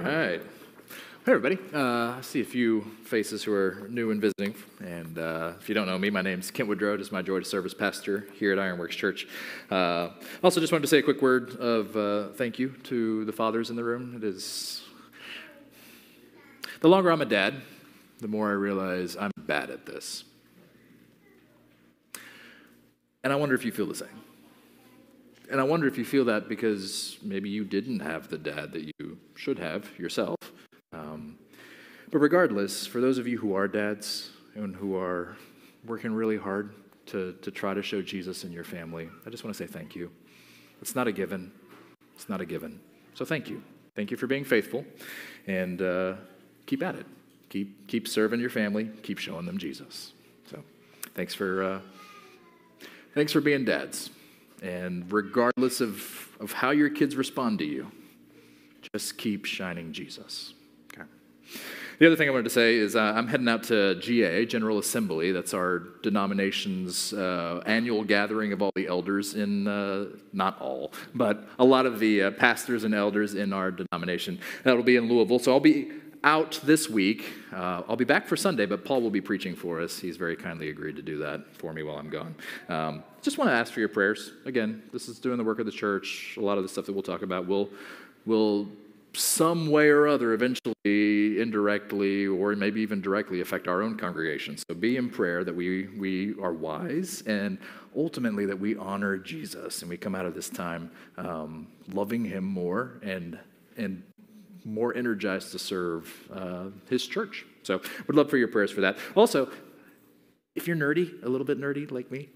right. Hey, everybody. I see a few faces who are new and visiting. And if you don't know me, my name's Kent Woodrow. It's my joy to serve as pastor here at Ironworks Church. Also, just wanted to say a quick word of thank you to the fathers in the room. It is the longer I'm a dad, the more I realize I'm bad at this. And I wonder if you feel the same. And I wonder if you feel that because maybe you didn't have the dad that you should have yourself. But regardless, for those of you who are dads and who are working really hard to try to show Jesus in your family, I just want to say thank you. It's not a given. It's not a given. So thank you. Thank you for being faithful. And keep at it. Keep serving your family. Keep showing them Jesus. So thanks for being dads. And regardless of how your kids respond to you, just keep shining Jesus. Okay. The other thing I wanted to say is I'm heading out to GA, General Assembly. That's our denomination's annual gathering of all the elders in, not all, but a lot of the pastors and elders in our denomination. That'll be in Louisville. So I'll be out this week. I'll be back for Sunday, but Paul will be preaching for us. He's very kindly agreed to do that for me while I'm gone. Just want to ask for your prayers. Again, this is doing the work of the church. A lot of the stuff that we'll talk about will some way or other eventually, indirectly, or maybe even directly affect our own congregation. So be in prayer that we are wise and ultimately that we honor Jesus and we come out of this time loving him more and more energized to serve his church. So would love for your prayers for that. Also, if you're nerdy, a little bit nerdy like me,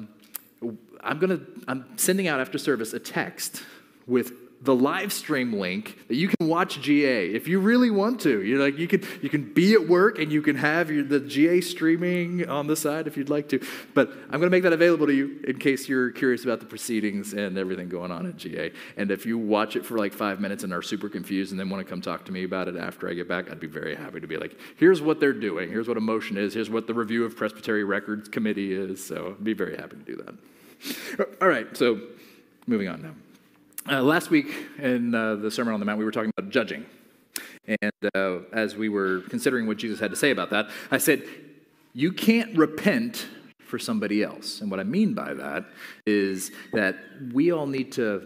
I'm sending out after service a text with the live stream link that you can watch GA if you really want to. You can be at work and you can have the GA streaming on the side if you'd like to. But I'm going to make that available to you in case you're curious about the proceedings and everything going on at GA. And if you watch it for like 5 minutes and are super confused and then want to come talk to me about it after I get back, I'd be very happy to be like, here's what they're doing. Here's what Emotion is. Here's what the Review of Presbytery Records Committee is. So I'd be very happy to do that. All right, so moving on now. Last week in the Sermon on the Mount, we were talking about judging. And as we were considering what Jesus had to say about that, I said, you can't repent for somebody else. And what I mean by that is that we need to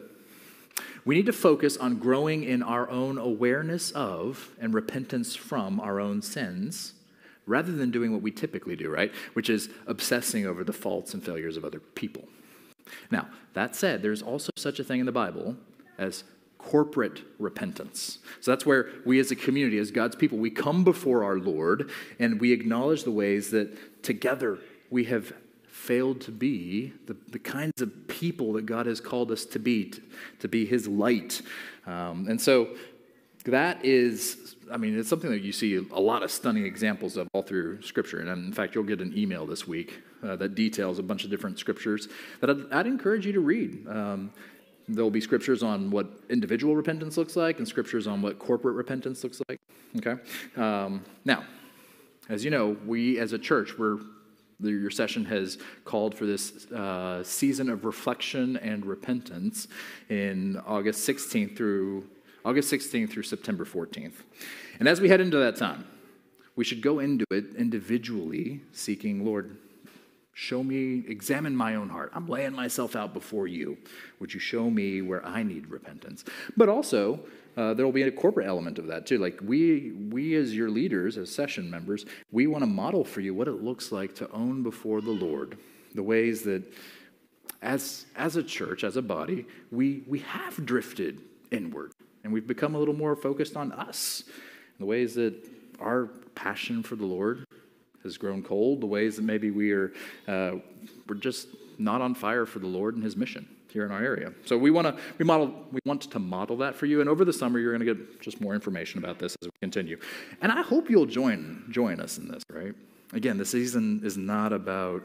focus on growing in our own awareness of and repentance from our own sins, rather than doing what we typically do, right? Which is obsessing over the faults and failures of other people. Now, that said, there's also such a thing in the Bible as corporate repentance. So that's where we as a community, as God's people, we come before our Lord and we acknowledge the ways that together we have failed to be the kinds of people that God has called us to be his light. And so that is, it's something that you see a lot of stunning examples of all through Scripture. And in fact, you'll get an email this week that details a bunch of different scriptures that I'd encourage you to read. There'll be scriptures on what individual repentance looks like and scriptures on what corporate repentance looks like. Okay? Now, as you know, we as a church, your session has called for this season of reflection and repentance in August 16th through September 14th. And as we head into that time, we should go into it individually, seeking, Lord, show me, examine my own heart. I'm laying myself out before you. Would you show me where I need repentance? But also, there will be a corporate element of that too. Like we as your leaders, as session members, we want to model for you what it looks like to own before the Lord the ways that as a church, as a body, we have drifted inward. And we've become a little more focused on us, the ways that our passion for the Lord has grown cold, the ways that maybe we're just not on fire for the Lord and his mission here in our area. So we want to model that for you. And over the summer, you're going to get just more information about this as we continue. And I hope you'll join us in this, right? Again, the season is not about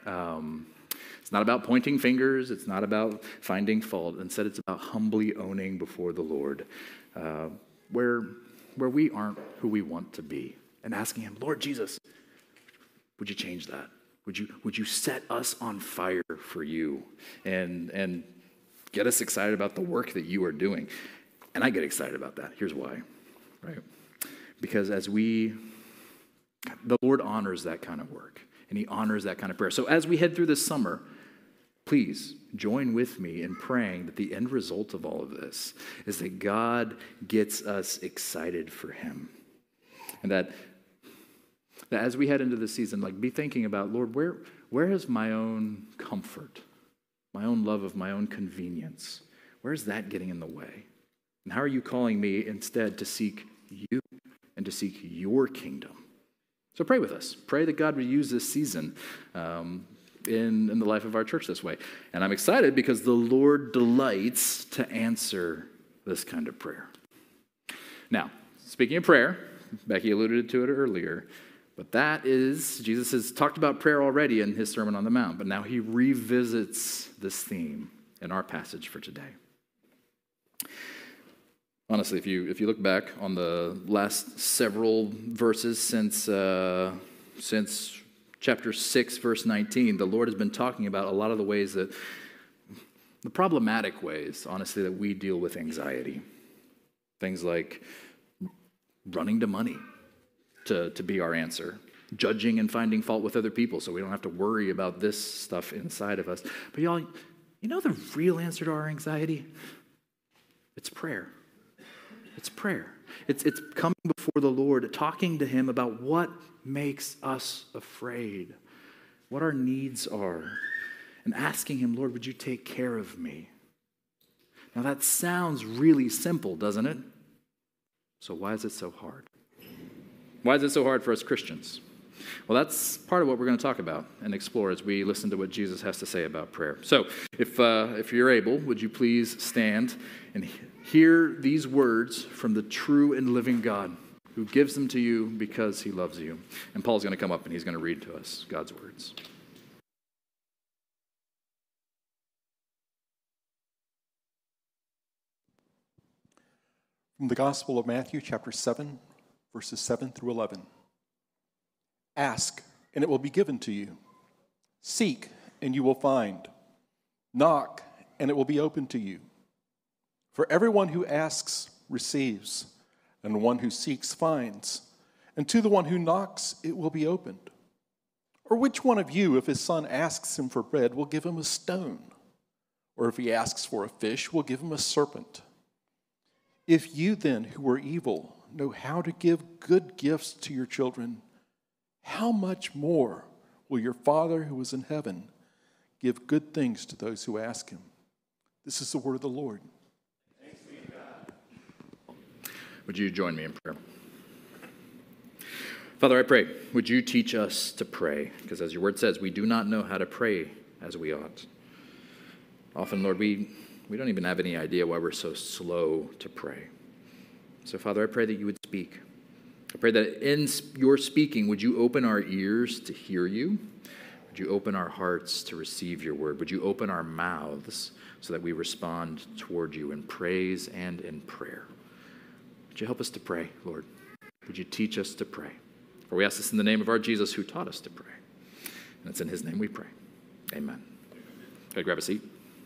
it's not about pointing fingers. It's not about finding fault. Instead, it's about humbly owning before the Lord where we aren't who we want to be and asking him, Lord Jesus, would you change that? Would you set us on fire for you and get us excited about the work that you are doing? And I get excited about that. Here's why. right? Because the Lord honors that kind of work, and he honors that kind of prayer. So as we head through this summer, please join with me in praying that the end result of all of this is that God gets us excited for him. And that as we head into this season, like, be thinking about, Lord, where is my own comfort, my own love of my own convenience? Where is that getting in the way? And how are you calling me instead to seek you and to seek your kingdom? So pray with us. Pray that God would use this season in the life of our church this way. And I'm excited because the Lord delights to answer this kind of prayer. Now, speaking of prayer, Becky alluded to it earlier, but that is, Jesus has talked about prayer already in his Sermon on the Mount, but now he revisits this theme in our passage for today. Honestly, if you look back on the last several verses since chapter 6, verse 19, the Lord has been talking about a lot of the problematic ways, honestly, that we deal with anxiety. Things like running to money to be our answer, judging and finding fault with other people so we don't have to worry about this stuff inside of us. But y'all, you know the real answer to our anxiety? It's prayer. It's prayer. It's coming before the Lord, talking to him about what makes us afraid, what our needs are, and asking him, Lord, would you take care of me? Now that sounds really simple, doesn't it? So why is it so hard? Why is it so hard for us Christians? Well, that's part of what we're going to talk about and explore as we listen to what Jesus has to say about prayer. So if you're able, would you please stand and hear these words from the true and living God who gives them to you because he loves you. And Paul's going to come up and he's going to read to us God's words. From the Gospel of Matthew, chapter 7, verses 7 through 11. Ask, and it will be given to you. Seek, and you will find. Knock, and it will be opened to you. For everyone who asks receives, and the one who seeks finds, and to the one who knocks it will be opened. Or which one of you, if his son asks him for bread, will give him a stone? Or if he asks for a fish, will give him a serpent? If you then, who are evil, know how to give good gifts to your children, how much more will your Father who is in heaven give good things to those who ask him? This is the word of the Lord. Thanks be to God. Would you join me in prayer? Father, I pray, would you teach us to pray? Because as your word says, we do not know how to pray as we ought. Often, Lord, we don't even have any idea why we're so slow to pray. So, Father, I pray that you would speak. I pray that in your speaking, would you open our ears to hear you? Would you open our hearts to receive your word? Would you open our mouths so that we respond toward you in praise and in prayer? Would you help us to pray, Lord? Would you teach us to pray? For we ask this in the name of our Jesus who taught us to pray. And it's in his name we pray. Amen. Okay, grab a seat.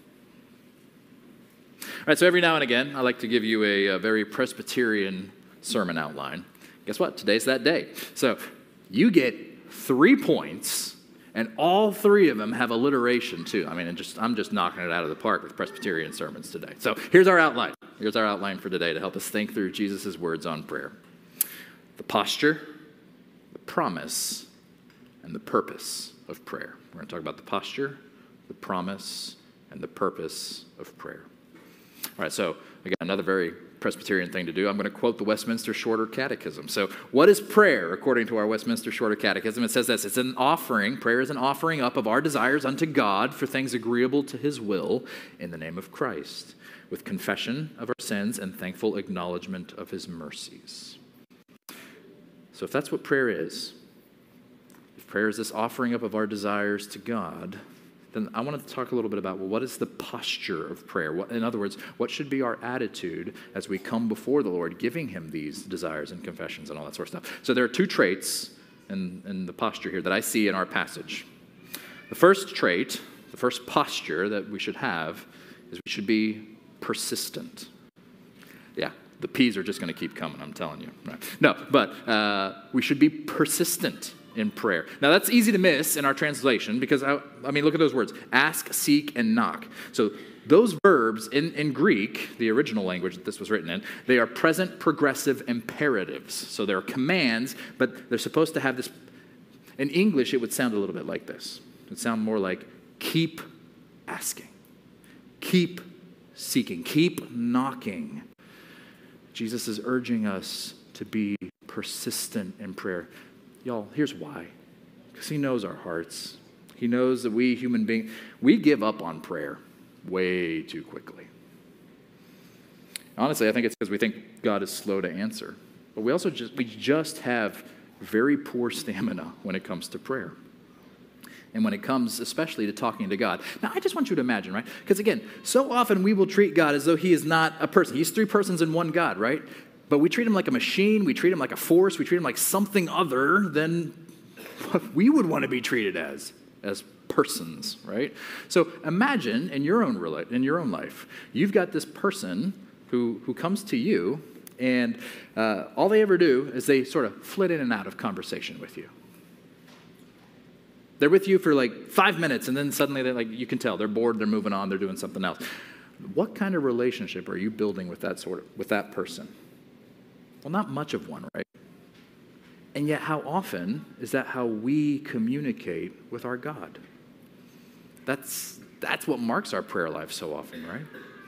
All right, so every now and again, I like to give you a very Presbyterian sermon outline. Guess what? Today's that day. So you get 3 points, and all 3 of them have alliteration too. I mean, I'm just knocking it out of the park with Presbyterian sermons today. So here's our outline. Here's our outline for today to help us think through Jesus' words on prayer. The posture, the promise, and the purpose of prayer. We're going to talk about the posture, the promise, and the purpose of prayer. All right, so again, another very Presbyterian thing to do. I'm going to quote the Westminster Shorter Catechism. So what is prayer according to our Westminster Shorter Catechism? It says this: it's an offering. Prayer is an offering up of our desires unto God for things agreeable to his will in the name of Christ, with confession of our sins and thankful acknowledgement of his mercies. So if that's what prayer is, if prayer is this offering up of our desires to God, then I wanted to talk a little bit about, well, what is the posture of prayer? In other words, what should be our attitude as we come before the Lord, giving him these desires and confessions and all that sort of stuff? So there are 2 traits in the posture here that I see in our passage. The first trait, the first posture that we should have is we should be persistent. Yeah, The P's are just going to keep coming, I'm telling you. Right? No, but we should be persistent in prayer. Now, that's easy to miss in our translation because, I mean, look at those words. Ask, seek, and knock. So those verbs in Greek, the original language that this was written in, they are present progressive imperatives. So they're commands, but they're supposed to have this. In English, it would sound a little bit like this. It would sound more like keep asking, keep seeking, keep knocking. Jesus is urging us to be persistent in prayer. Y'all, here's why. Because he knows our hearts. He knows that we human beings, we give up on prayer way too quickly. Honestly, I think it's because we think God is slow to answer. But we also just have very poor stamina when it comes to prayer. And when it comes especially to talking to God. Now, I just want you to imagine, right? Because again, so often we will treat God as though he is not a person. He's three persons in one God, right? But we treat him like a machine. We treat him like a force. We treat him like something other than what we would want to be treated as persons, right? So imagine in your own life, you've got this person who comes to you, and all they ever do is they sort of flit in and out of conversation with you. They're with you for like 5 minutes, and then suddenly they're like, you can tell they're bored, they're moving on, they're doing something else. What kind of relationship are you building with that person? Well, not much of one, right? And yet, how often is that how we communicate with our God? That's what marks our prayer life so often, right?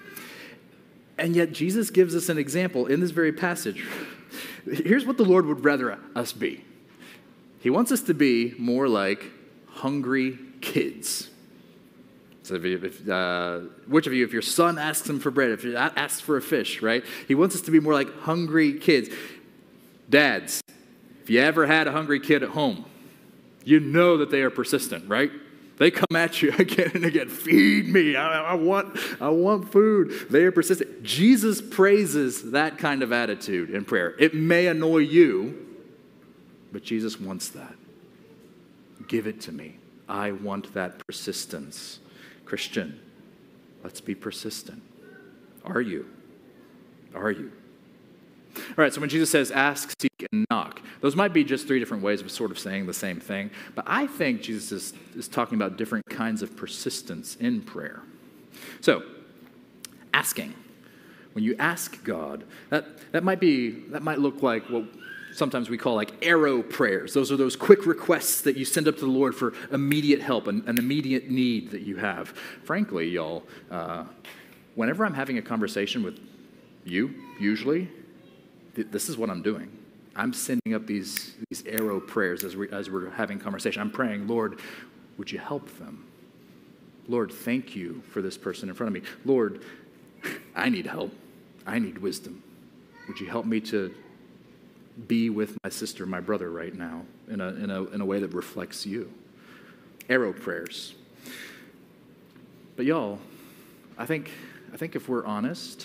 And yet, Jesus gives us an example in this very passage. Here's what the Lord would rather us be. He wants us to be more like hungry kids. So which of you, if your son asks him for bread, if he asks for a fish, right? He wants us to be more like hungry kids. Dads, if you ever had a hungry kid at home, you know that they are persistent, right? They come at you again and again. Feed me. I want food. They are persistent. Jesus praises that kind of attitude in prayer. It may annoy you, but Jesus wants that. Give it to me. I want that persistence. Christian, let's be persistent. Are you? Are you? All right, so when Jesus says ask, seek, and knock, those might be just three different ways of sort of saying the same thing, but I think Jesus is talking about different kinds of persistence in prayer. So, asking. When you ask God, that might look like what sometimes we call like arrow prayers. Those are those quick requests that you send up to the Lord for immediate help, an immediate need that you have. Frankly, y'all, whenever I'm having a conversation with you, usually, this is what I'm doing. I'm sending up these arrow prayers as we're having conversation. I'm praying, Lord, would you help them? Lord, thank you for this person in front of me. Lord, I need help. I need wisdom. Would you help me to be with my sister, my brother right now in a way that reflects you? Arrow prayers. But y'all, I think if we're honest,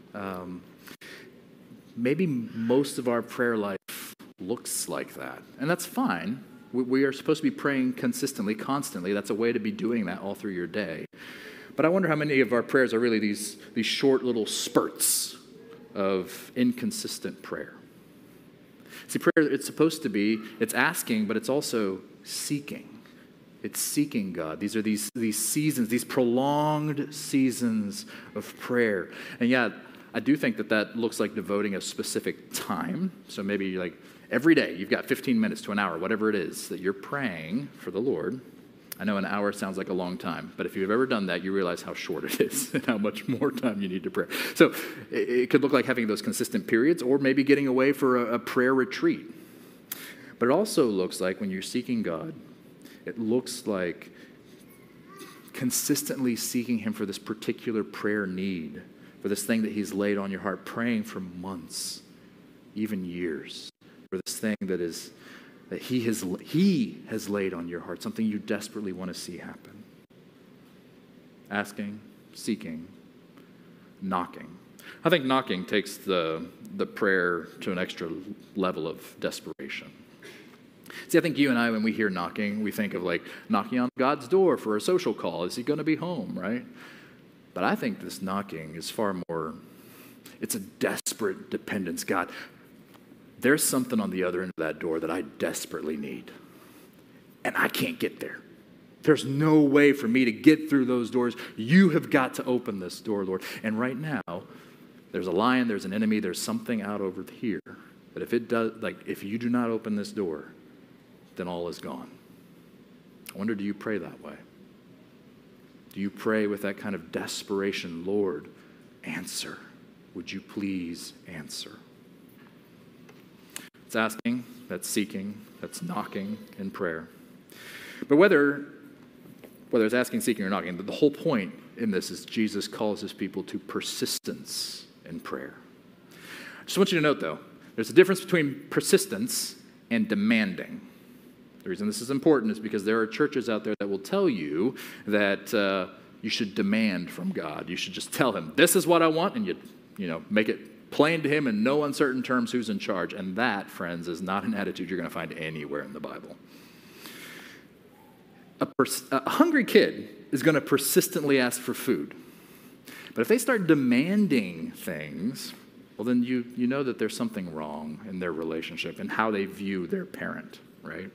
maybe most of our prayer life looks like that. And that's fine. We are supposed to be praying consistently, constantly. That's a way to be doing that all through your day. But I wonder how many of our prayers are really these short little spurts of inconsistent prayer. See, prayer, it's asking, but it's also seeking. It's seeking God. These are these seasons, these prolonged seasons of prayer. And yeah, I do think that looks like devoting a specific time. So maybe like every day you've got 15 minutes to an hour, whatever it is, that you're praying for the Lord. I know an hour sounds like a long time, but if you've ever done that, you realize how short it is and how much more time you need to pray. So it could look like having those consistent periods or maybe getting away for a prayer retreat. But it also looks like when you're seeking God, it looks like consistently seeking him for this particular prayer need, for this thing that he's laid on your heart, praying for months, even years, for this thing that he has laid on your heart, something you desperately want to see happen. Asking, seeking, knocking. I think knocking takes the prayer to an extra level of desperation. See, I think you and I, when we hear knocking, we think of like knocking on God's door for a social call. Is he going to be home, right? But I think this knocking is far more, it's a desperate desperate dependence. God, there's something on the other end of that door that I desperately need, and I can't get there. There's no way for me to get through those doors. You have got to open this door, Lord. And right now, there's a lion, there's an enemy, there's something out over here that if you do not open this door, then all is gone. I wonder, do you pray that way? Do you pray with that kind of desperation? Lord, answer. Would you please answer? It's asking, that's seeking, that's knocking in prayer. But whether it's asking, seeking, or knocking, the whole point in this is Jesus calls his people to persistence in prayer. I just want you to note, though, there's a difference between persistence and demanding. The reason this is important is because there are churches out there that will tell you that you should demand from God. You should just tell him, this is what I want, and you make it plain to him in no uncertain terms who's in charge. And that, friends, is not an attitude you're going to find anywhere in the Bible. A hungry kid is going to persistently ask for food. But if they start demanding things, well, then you know that there's something wrong in their relationship and how they view their parent, right?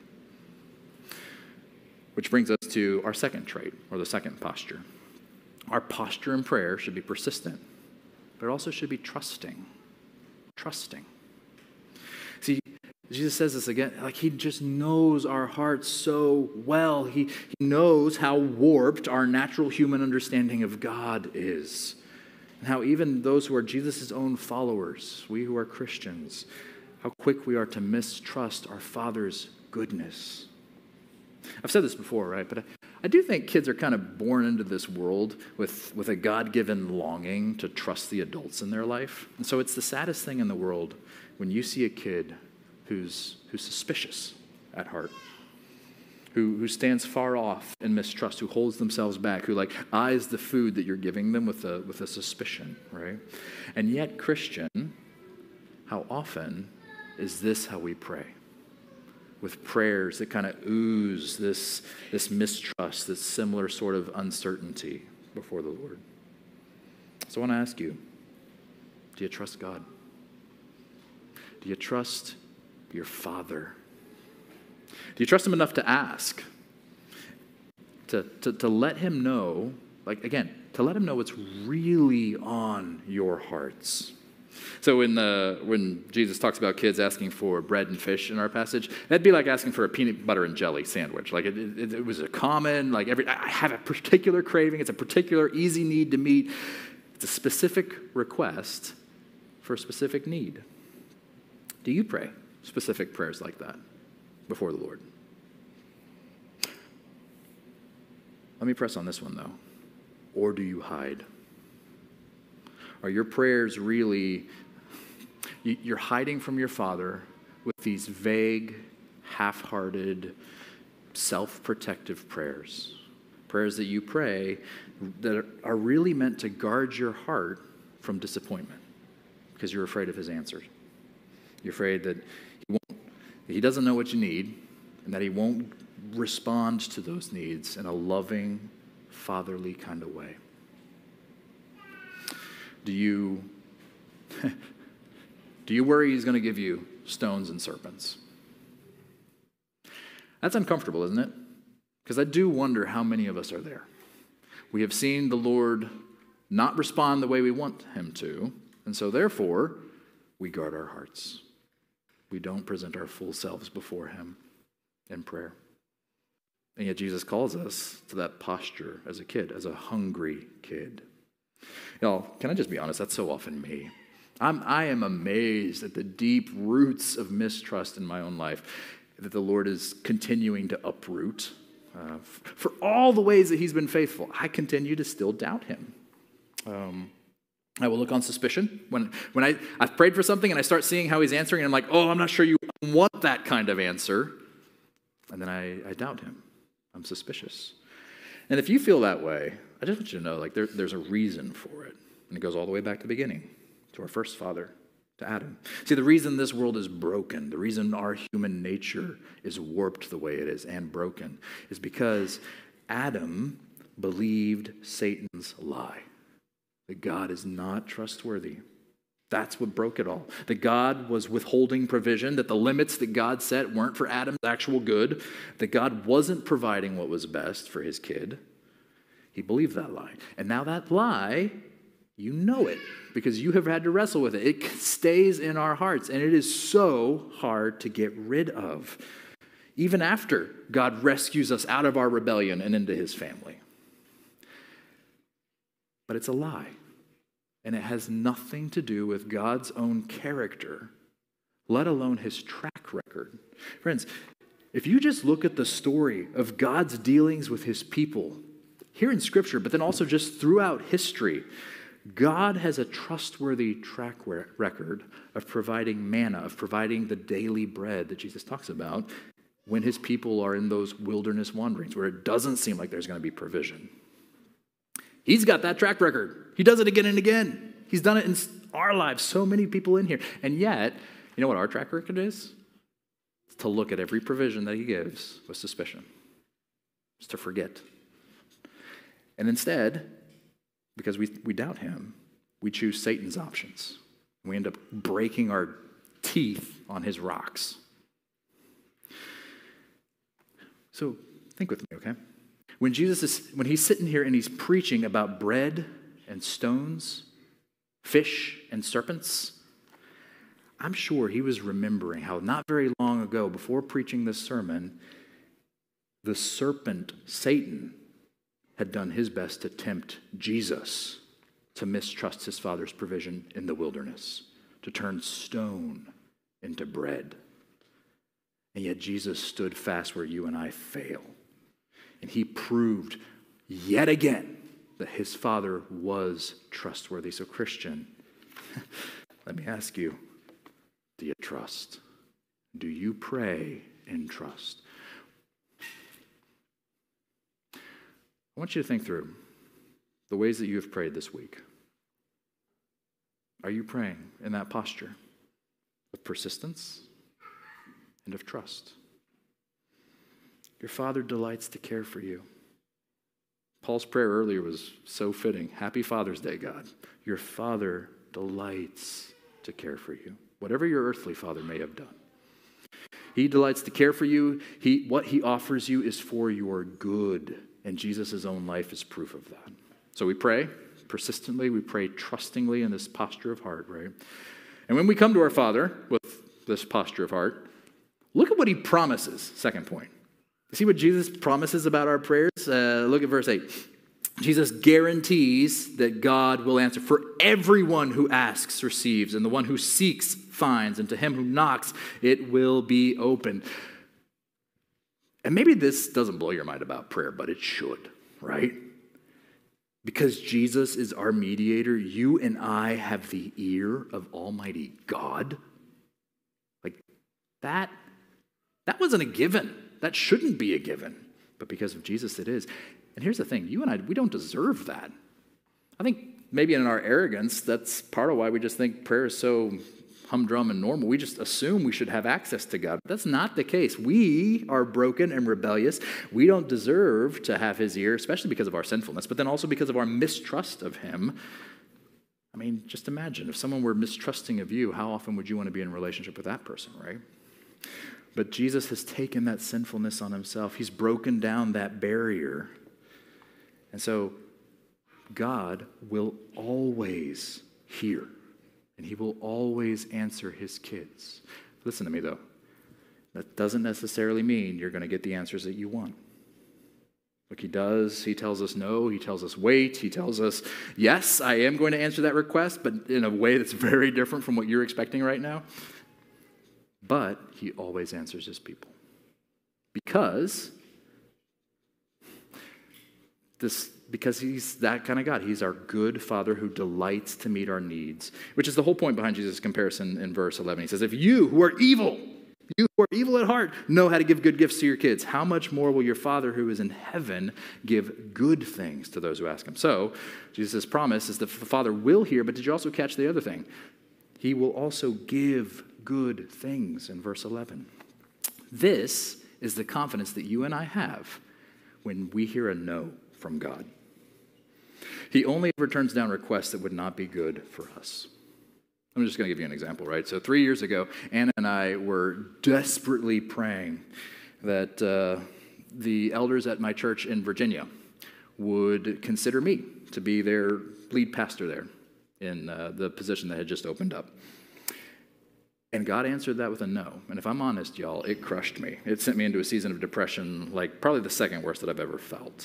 Which brings us to our second trait, or the second posture. Our posture in prayer should be persistent, but it also should be trusting. Trusting. See, Jesus says this again, like he just knows our hearts so well. He knows how warped our natural human understanding of God is. And how even those who are Jesus' own followers, we who are Christians, how quick we are to mistrust our Father's goodness. I've said this before, right? But I do think kids are kind of born into this world with a God-given longing to trust the adults in their life. And so it's the saddest thing in the world when you see a kid who's suspicious at heart, who stands far off in mistrust, who holds themselves back, who eyes the food that you're giving them with a suspicion, right? And yet, Christian, how often is this how we pray? With prayers that kind of ooze this mistrust, this similar sort of uncertainty before the Lord. So I want to ask you, do you trust God? Do you trust your Father? Do you trust him enough to ask? To let him know, to let him know what's really on your hearts. So when Jesus talks about kids asking for bread and fish in our passage, that'd be like asking for a peanut butter and jelly sandwich. It was a common, I have a particular craving. It's a particular easy need to meet. It's a specific request for a specific need. Do you pray specific prayers like that before the Lord? Let me press on this one, though. Or do you hide? Are your prayers really, you're hiding from your Father with these vague, half-hearted, self-protective prayers? Prayers that you pray that are really meant to guard your heart from disappointment because you're afraid of his answers. You're afraid that he doesn't know what you need and that he won't respond to those needs in a loving, fatherly kind of way. Do you worry he's going to give you stones and serpents? That's uncomfortable, isn't it? Because I do wonder how many of us are there. We have seen the Lord not respond the way we want him to, and so therefore, we guard our hearts. We don't present our full selves before him in prayer. And yet Jesus calls us to that posture as a kid, as a hungry kid. Y'all, can I just be honest? That's so often me. I am amazed at the deep roots of mistrust in my own life that the Lord is continuing to uproot. For all the ways that he's been faithful, I continue to still doubt him. I will look on suspicion. When I've prayed for something and I start seeing how he's answering, and I'm like, oh, I'm not sure you want that kind of answer. And then I doubt him. I'm suspicious. And if you feel that way, I just want you to know, there's a reason for it. And it goes all the way back to the beginning, to our first father, to Adam. See, the reason this world is broken, the reason our human nature is warped the way it is and broken, is because Adam believed Satan's lie, that God is not trustworthy, That's what broke it all. That God was withholding provision, that the limits that God set weren't for Adam's actual good, that God wasn't providing what was best for his kid. He believed that lie. And now that lie, you know it because you have had to wrestle with it. It stays in our hearts, and it is so hard to get rid of, even after God rescues us out of our rebellion and into his family. But it's a lie. And it has nothing to do with God's own character, let alone his track record. Friends, if you just look at the story of God's dealings with his people here in Scripture, but then also just throughout history, God has a trustworthy track record of providing manna, of providing the daily bread that Jesus talks about when his people are in those wilderness wanderings where it doesn't seem like there's going to be provision. He's got that track record. He does it again and again. He's done it in our lives, so many people in here. And yet, you know what our track record is? It's to look at every provision that he gives with suspicion. It's to forget. And instead, because we doubt him, we choose Satan's options. We end up breaking our teeth on his rocks. So think with me, okay? When he's sitting here and he's preaching about bread and stones, fish and serpents, I'm sure he was remembering how not very long ago, before preaching this sermon, the serpent, Satan, had done his best to tempt Jesus to mistrust his Father's provision in the wilderness, to turn stone into bread. And yet Jesus stood fast where you and I fail. And he proved yet again that his Father was trustworthy. So Christian, let me ask you, do you trust? Do you pray and trust? I want you to think through the ways that you have prayed this week. Are you praying in that posture of persistence and of trust? Your Father delights to care for you. Paul's prayer earlier was so fitting. Happy Father's Day, God. Your Father delights to care for you, whatever your earthly father may have done. He delights to care for you. What he offers you is for your good, and Jesus' own life is proof of that. So we pray persistently, we pray trustingly in this posture of heart, right? And when we come to our Father with this posture of heart, look at what he promises, second point. See what Jesus promises about our prayers? Look at verse 8. Jesus guarantees that God will answer. For everyone who asks receives, and the one who seeks finds, and to him who knocks it will be opened. And maybe this doesn't blow your mind about prayer, but it should, right? Because Jesus is our mediator, you and I have the ear of Almighty God. Like that wasn't a given. That shouldn't be a given, but because of Jesus it is. And here's the thing, you and I, we don't deserve that. I think maybe in our arrogance, that's part of why we just think prayer is so humdrum and normal. We just assume we should have access to God. But that's not the case. We are broken and rebellious. We don't deserve to have his ear, especially because of our sinfulness, but then also because of our mistrust of him. I mean, just imagine if someone were mistrusting of you, how often would you want to be in a relationship with that person, right? But Jesus has taken that sinfulness on himself. He's broken down that barrier. And so God will always hear, and he will always answer his kids. Listen to me, though. That doesn't necessarily mean you're going to get the answers that you want. Look, he tells us no, he tells us wait, he tells us, yes, I am going to answer that request, but in a way that's very different from what you're expecting right now. But he always answers his people. Because he's that kind of God. He's our good Father who delights to meet our needs, which is the whole point behind Jesus' comparison in verse 11. He says, if you who are evil at heart, know how to give good gifts to your kids, how much more will your Father who is in heaven give good things to those who ask him? So Jesus' promise is that the Father will hear, but did you also catch the other thing? He will also give good things in verse 11. This is the confidence that you and I have when we hear a no from God. He only ever turns down requests that would not be good for us. I'm just going to give you an example, right? So 3 years ago, Anna and I were desperately praying that the elders at my church in Virginia would consider me to be their lead pastor there in the position that had just opened up. And God answered that with a no. And if I'm honest, y'all, it crushed me. It sent me into a season of depression, like probably the second worst that I've ever felt.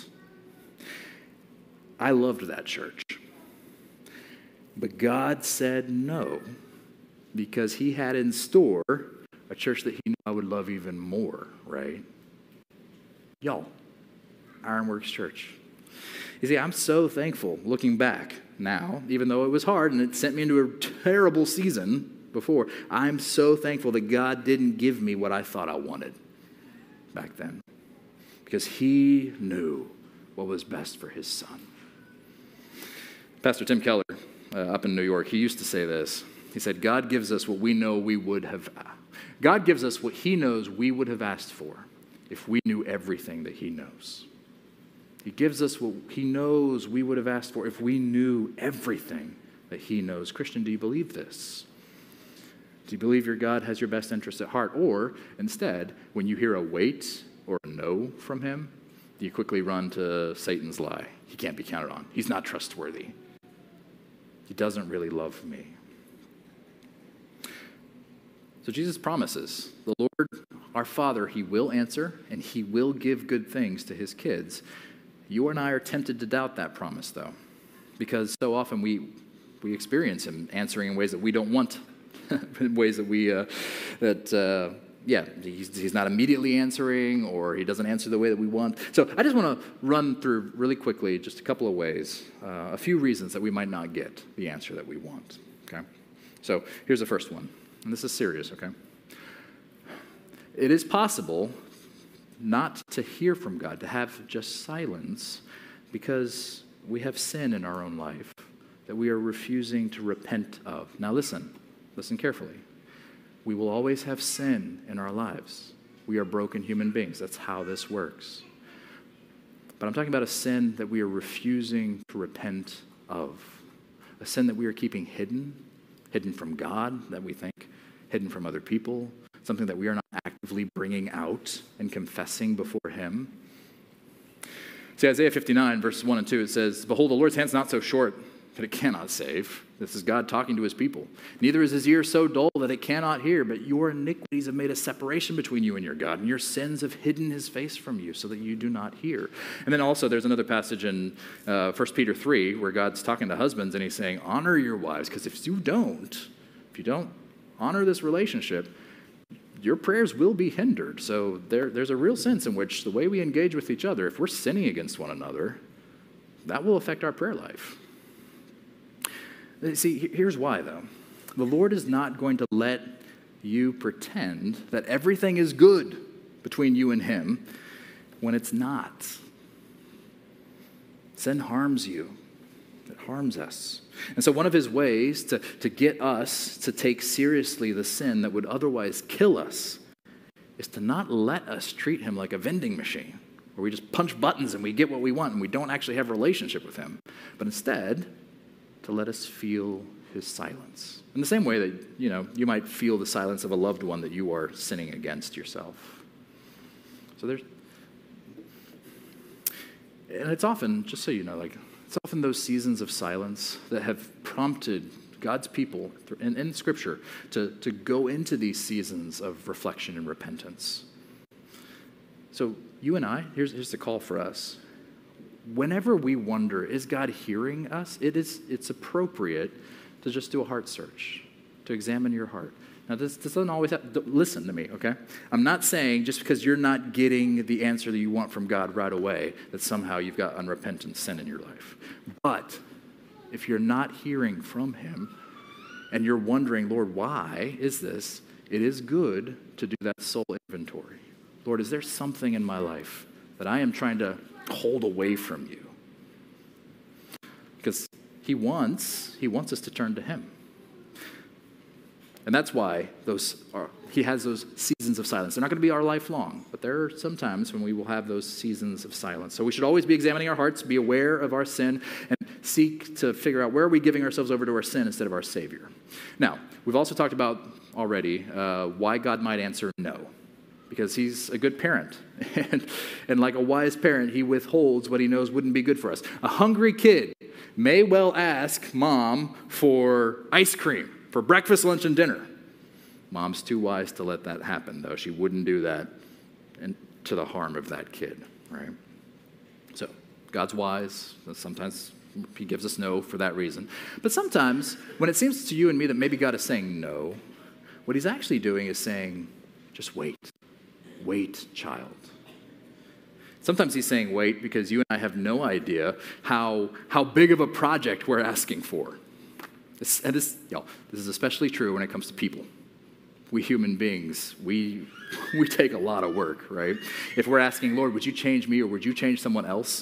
I loved that church. But God said no, because he had in store a church that he knew I would love even more, right? Y'all, Ironworks Church. You see, I'm so thankful looking back now, even though it was hard and it sent me into a terrible season before. I'm so thankful that God didn't give me what I thought I wanted back then, because he knew what was best for his son. Pastor Tim Keller, up in New York, he used to say this. He said, God gives us what God gives us what he knows we would have asked for if we knew everything that he knows. He gives us what he knows we would have asked for if we knew everything that he knows. Christian, do you believe this? Do you believe your God has your best interest at heart? Or instead, when you hear a wait or a no from him, do you quickly run to Satan's lie? He can't be counted on. He's not trustworthy. He doesn't really love me. So Jesus promises, the Lord, our Father, he will answer and he will give good things to his kids. You and I are tempted to doubt that promise, though, because so often we experience him answering in ways that we don't want, in ways that he's not immediately answering, or he doesn't answer the way that we want. So I just want to run through really quickly just a couple of ways, a few reasons that we might not get the answer that we want, okay? So here's the first one, and this is serious, okay? It is possible not to hear from God, to have just silence, because we have sin in our own life that we are refusing to repent of. Now listen carefully. We will always have sin in our lives. We are broken human beings. That's how this works. But I'm talking about a sin that we are refusing to repent of, a sin that we are keeping hidden from God, that we think, hidden from other people, something that we are not actively bringing out and confessing before him. See, Isaiah 59, verses 1 and 2, it says, "Behold, the Lord's hand's not so short that it cannot save." This is God talking to his people. "Neither is his ear so dull that it cannot hear, but your iniquities have made a separation between you and your God, and your sins have hidden his face from you so that you do not hear." And then also there's another passage in 1 Peter 3 where God's talking to husbands and he's saying, honor your wives, because if you don't honor this relationship, your prayers will be hindered. So there's a real sense in which the way we engage with each other, if we're sinning against one another, that will affect our prayer life. See, here's why, though. The Lord is not going to let you pretend that everything is good between you and him when it's not. Sin harms you. It harms us. And so one of his ways to get us to take seriously the sin that would otherwise kill us is to not let us treat him like a vending machine where we just punch buttons and we get what we want and we don't actually have a relationship with him, but instead to let us feel his silence. In the same way that, you might feel the silence of a loved one that you are sinning against yourself. So and it's often, just so you know, it's often those seasons of silence that have prompted God's people in Scripture to go into these seasons of reflection and repentance. So you and I, here's the call for us. Whenever we wonder, is God hearing us? It's appropriate to just do a heart search, to examine your heart. Now, this doesn't always have to, listen to me, okay? I'm not saying just because you're not getting the answer that you want from God right away that somehow you've got unrepentant sin in your life. But if you're not hearing from him and you're wondering, Lord, why is this? It is good to do that soul inventory. Lord, is there something in my life that I am trying to hold away from you? Because he wants us to turn to him. And that's why he has those seasons of silence. They're not going to be our life long, but there are some times when we will have those seasons of silence. So we should always be examining our hearts, be aware of our sin, and seek to figure out where are we giving ourselves over to our sin instead of our Savior. Now, we've also talked about already why God might answer no. Because he's a good parent. And like a wise parent, he withholds what he knows wouldn't be good for us. A hungry kid may well ask mom for ice cream for breakfast, lunch, and dinner. Mom's too wise to let that happen, though. She wouldn't do that and to the harm of that kid, right? So God's wise. Sometimes he gives us no for that reason. But sometimes when it seems to you and me that maybe God is saying no, what he's actually doing is saying, just wait. Wait, child. Sometimes he's saying wait because you and I have no idea how big of a project we're asking for. This is especially true when it comes to people. We human beings, we take a lot of work, right? If we're asking, Lord, would you change me or would you change someone else?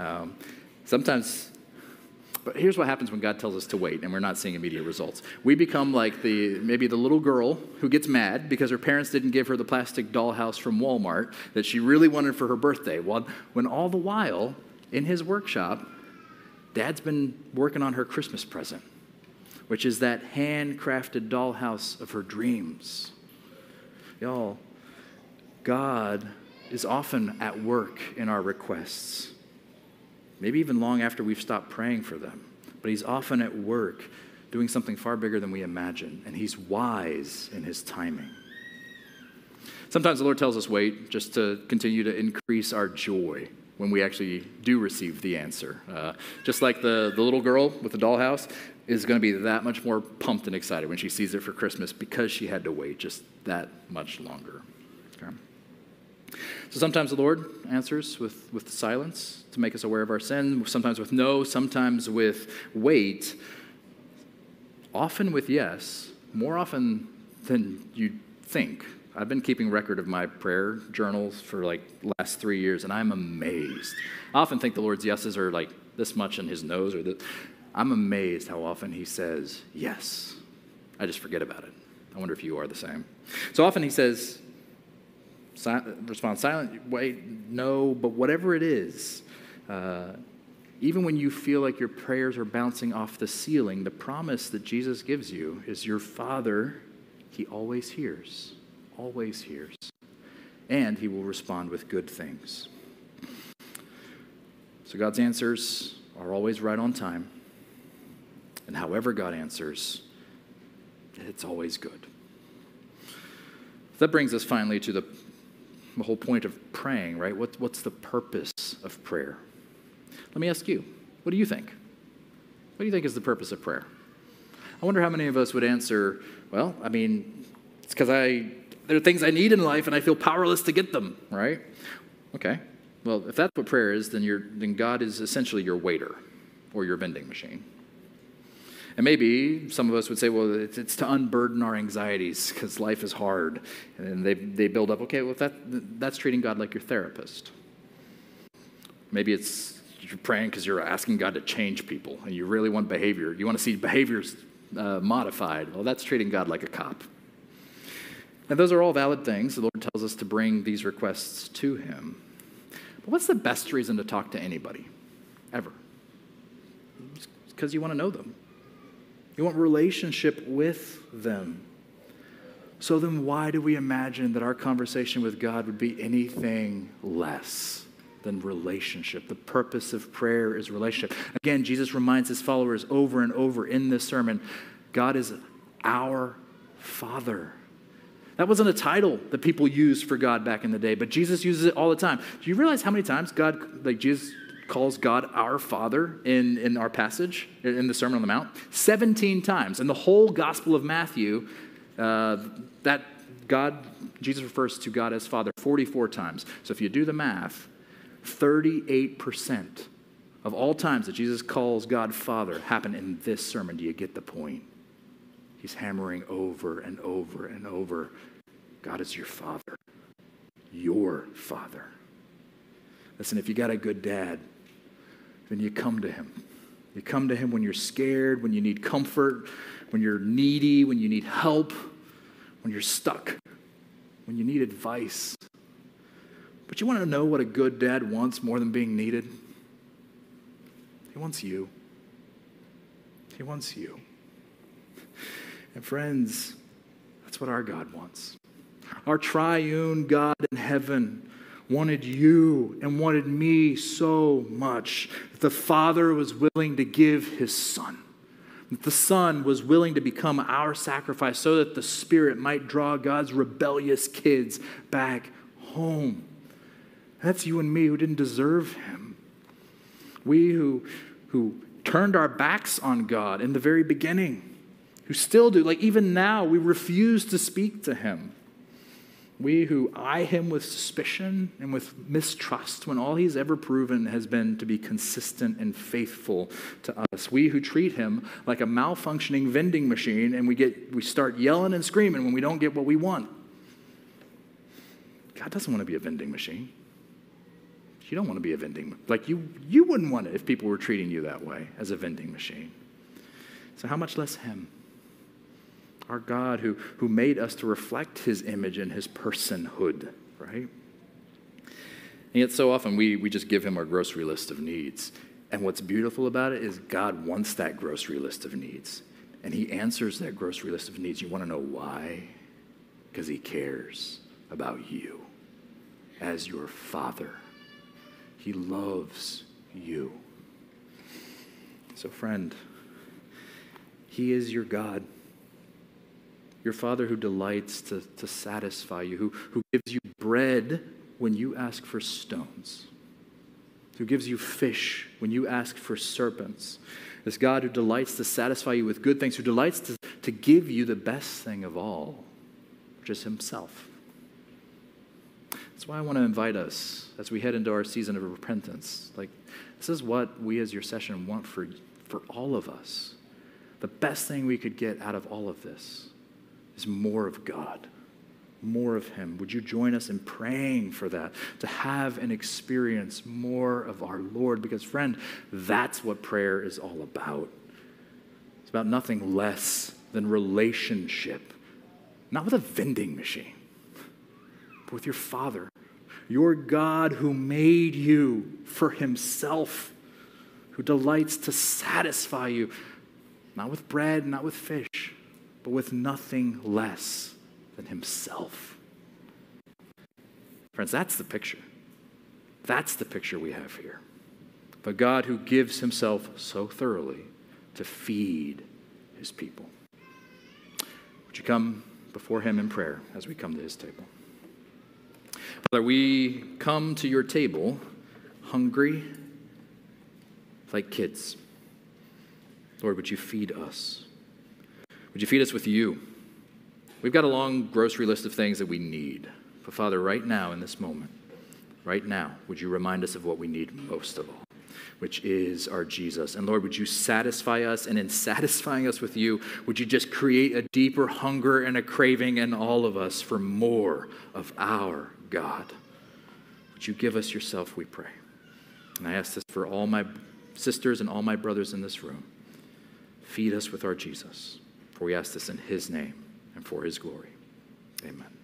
But here's what happens when God tells us to wait and we're not seeing immediate results. We become like maybe the little girl who gets mad because her parents didn't give her the plastic dollhouse from Walmart that she really wanted for her birthday. When all the while, in his workshop, Dad's been working on her Christmas present, which is that handcrafted dollhouse of her dreams. Y'all, God is often at work in our requests. Maybe even long after we've stopped praying for them. But he's often at work doing something far bigger than we imagine. And he's wise in his timing. Sometimes the Lord tells us wait just to continue to increase our joy when we actually do receive the answer. Just like the little girl with the dollhouse is going to be that much more pumped and excited when she sees it for Christmas because she had to wait just that much longer. Okay? So sometimes the Lord answers with silence to make us aware of our sin, sometimes with no, sometimes with wait, often with yes, more often than you'd think. I've been keeping record of my prayer journals for like last 3 years, and I'm amazed. I often think the Lord's yeses are like this much and his no's are this. I'm amazed how often he says yes. I just forget about it. I wonder if you are the same. So often he says, respond silent, wait, no, but whatever it is, even when you feel like your prayers are bouncing off the ceiling, the promise that Jesus gives you is your Father, he always hears, and he will respond with good things. So God's answers are always right on time, and however God answers, it's always good. That brings us finally to the whole point of praying, right? What's the purpose of prayer? Let me ask you, what do you think? What do you think is the purpose of prayer? I wonder how many of us would answer, well, I mean, it's because there are things I need in life and I feel powerless to get them, right? Okay. Well, if that's what prayer is, then God is essentially your waiter or your vending machine. And maybe some of us would say, well, it's to unburden our anxieties because life is hard. And they build up, okay, well, that's treating God like your therapist. Maybe you're praying because you're asking God to change people and you really want behavior. You want to see behaviors modified. Well, that's treating God like a cop. And those are all valid things. The Lord tells us to bring these requests to him. But what's the best reason to talk to anybody, ever? It's because you want to know them. You want relationship with them. So then why do we imagine that our conversation with God would be anything less than relationship? The purpose of prayer is relationship. Again, Jesus reminds his followers over and over in this sermon, God is our Father. That wasn't a title that people used for God back in the day, but Jesus uses it all the time. Do you realize how many times Jesus calls God our Father in our passage, in the Sermon on the Mount? 17 times. In the whole Gospel of Matthew, Jesus refers to God as Father 44 times. So if you do the math, 38% of all times that Jesus calls God Father happen in this sermon. Do you get the point? He's hammering over and over and over. God is your Father. Your Father. Listen, if you got a good dad, then you come to him. You come to him when you're scared, when you need comfort, when you're needy, when you need help, when you're stuck, when you need advice. But you want to know what a good dad wants more than being needed? He wants you. He wants you. And friends, that's what our God wants. Our triune God in heaven wanted you and wanted me so much that the Father was willing to give his Son. That the Son was willing to become our sacrifice so that the Spirit might draw God's rebellious kids back home. That's you and me who didn't deserve him. We who turned our backs on God in the very beginning, who still do, like even now, we refuse to speak to him. We who eye him with suspicion and with mistrust when all he's ever proven has been to be consistent and faithful to us. We who treat him like a malfunctioning vending machine and we start yelling and screaming when we don't get what we want. God doesn't want to be a vending machine. You don't want to be a vending, like you wouldn't want it if people were treating you that way as a vending machine. So how much less him? Our God who made us to reflect his image and his personhood, right? And yet so often we just give him our grocery list of needs. And what's beautiful about it is God wants that grocery list of needs. And he answers that grocery list of needs. You want to know why? Because he cares about you as your Father. He loves you. So friend, he is your God. Your Father who delights to satisfy you, who gives you bread when you ask for stones, who gives you fish when you ask for serpents. This God who delights to satisfy you with good things, who delights to give you the best thing of all, which is himself. That's why I want to invite us as we head into our season of repentance. Like, this is what we as your session want for all of us. The best thing we could get out of all of this is more of God, more of him. Would you join us in praying for that, to have and experience more of our Lord? Because friend, that's what prayer is all about. It's about nothing less than relationship, not with a vending machine, but with your Father, your God who made you for himself, who delights to satisfy you, not with bread, not with fish, but with nothing less than himself. Friends, that's the picture. That's the picture we have here. Of a God who gives himself so thoroughly to feed his people. Would you come before him in prayer as we come to his table? Father, we come to your table hungry like kids. Lord, would you feed us? Would you feed us with you? We've got a long grocery list of things that we need. But Father, right now in this moment, right now, would you remind us of what we need most of all, which is our Jesus. And Lord, would you satisfy us? And in satisfying us with you, would you just create a deeper hunger and a craving in all of us for more of our God? Would you give us yourself, we pray. And I ask this for all my sisters and all my brothers in this room. Feed us with our Jesus. For we ask this in his name and for his glory. Amen.